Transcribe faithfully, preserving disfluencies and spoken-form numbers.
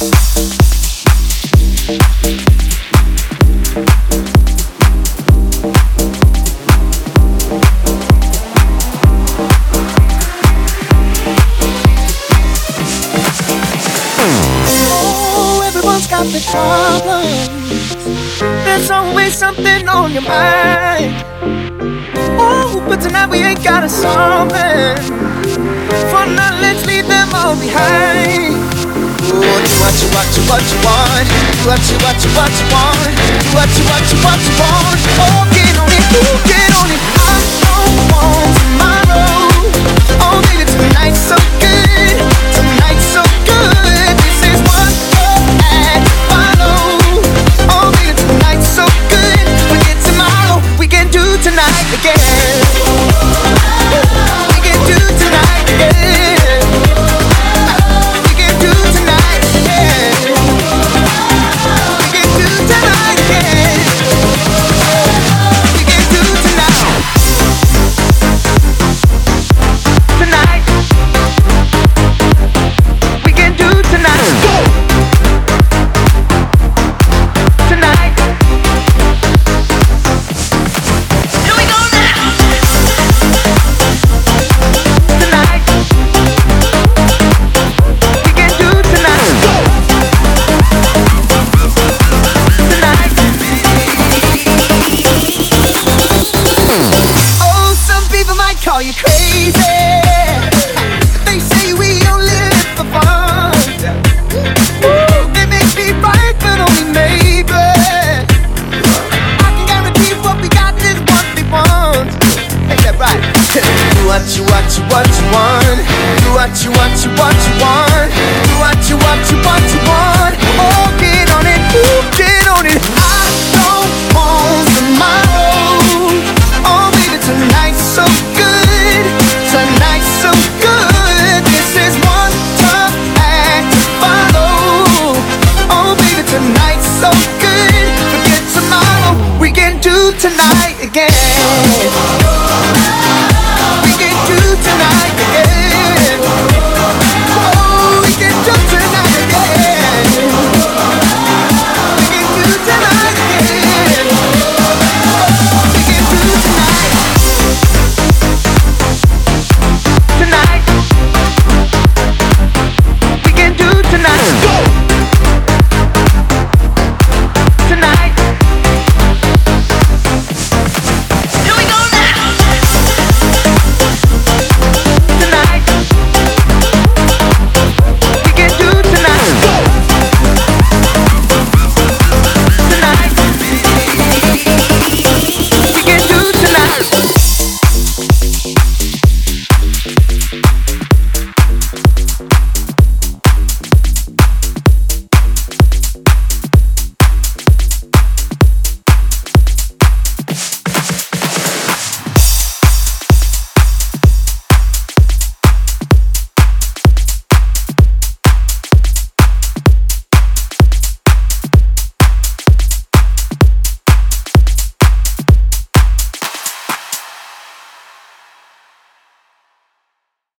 The problems, there's always something on your mind. Oh, but tonight we ain't gotta solve it. For now, let's leave them all behind. Oh, do what you, what you, what you want. Do what you, what you, what you want. Do what you, what you, what you want. Oh, get on it, oh, get on it. I don't want tomorrow. Oh, baby, tonight's so